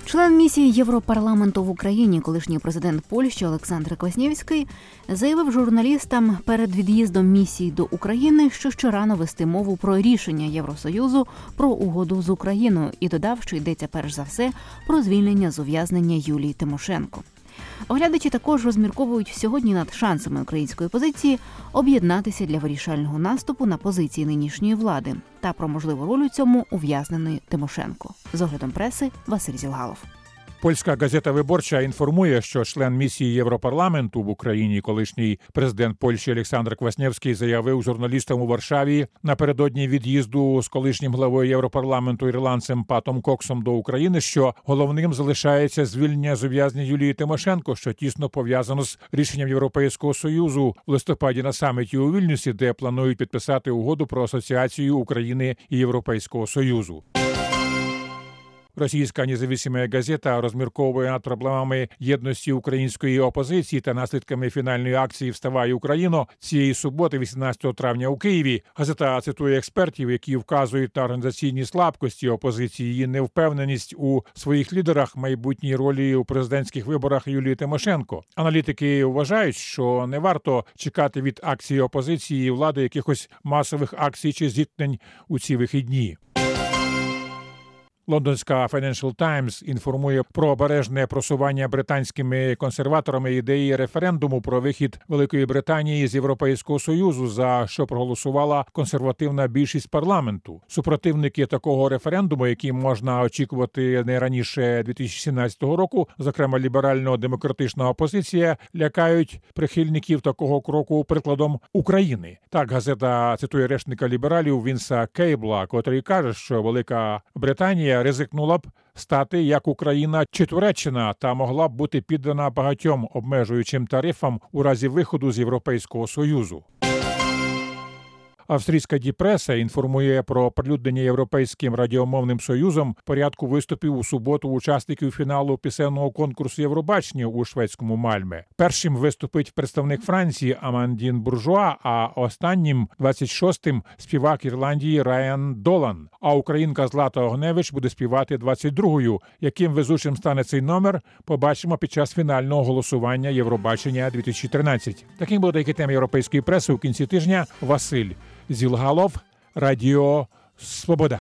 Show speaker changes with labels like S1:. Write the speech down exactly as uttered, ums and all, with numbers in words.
S1: Член місії Європарламенту в Україні, колишній президент Польщі Олександр Кваснєвський, заявив журналістам перед від'їздом місії до України, що ще рано вести мову про рішення Євросоюзу про угоду з Україною і додав, що йдеться перш за все про звільнення з ув'язнення Юлії Тимошенко. Оглядачі також розмірковують сьогодні над шансами української позиції об'єднатися для вирішального наступу на позиції нинішньої влади та про можливу роль у цьому ув'язненої Тимошенко. З оглядом преси Василь Зілгалов.
S2: Польська газета «Виборча» інформує, що член місії Європарламенту в Україні, колишній президент Польщі Олександр Кваснєвський, заявив журналістам у Варшаві напередодні від'їзду з колишнім главою Європарламенту ірландцем Патом Коксом до України, що головним залишається звільнення з ув'язнення Юлії Тимошенко, що тісно пов'язано з рішенням Європейського Союзу в листопаді на саміті у Вільнюсі, де планують підписати угоду про асоціацію України і Європейського Союзу. Російська незалежна газета розмірковує над проблемами єдності української опозиції та наслідками фінальної акції «Вставай, Україно» цієї суботи, вісімнадцятого травня у Києві. Газета цитує експертів, які вказують на організаційні слабкості опозиції, її невпевненість у своїх лідерах, майбутній ролі у президентських виборах Юлії Тимошенко. Аналітики вважають, що не варто чекати від акції опозиції і влади якихось масових акцій чи зіткнень у ці вихідні. Лондонська Financial Times інформує про обережне просування британськими консерваторами ідеї референдуму про вихід Великої Британії з Європейського Союзу, за що проголосувала консервативна більшість парламенту. Супротивники такого референдуму, який можна очікувати не раніше дві тисячі сімнадцятого року, зокрема ліберально-демократична опозиція, лякають прихильників такого кроку прикладом України. Так газета цитує речника лібералів Вінса Кейбла, котрий каже, що Велика Британія ризикнула б стати як Україна чи Туреччина та могла б бути піддана багатьом обмежуючим тарифам у разі виходу з Європейського Союзу. Австрійська Die Presse інформує про оприлюднення Європейським радіомовним союзом порядку виступів у суботу учасників фіналу пісенного конкурсу Євробачення у шведському Мальме. Першим виступить представник Франції Амандін Буржуа, а останнім, двадцять шостим, співак Ірландії Райан Долан. А українка Злата Огневич буде співати двадцять другою. Яким везучим стане цей номер, побачимо під час фінального голосування Євробачення дві тисячі тринадцять. Таким були деякі теми європейської преси у кінці тижня. Василь Зілгалов, Радіо Свобода.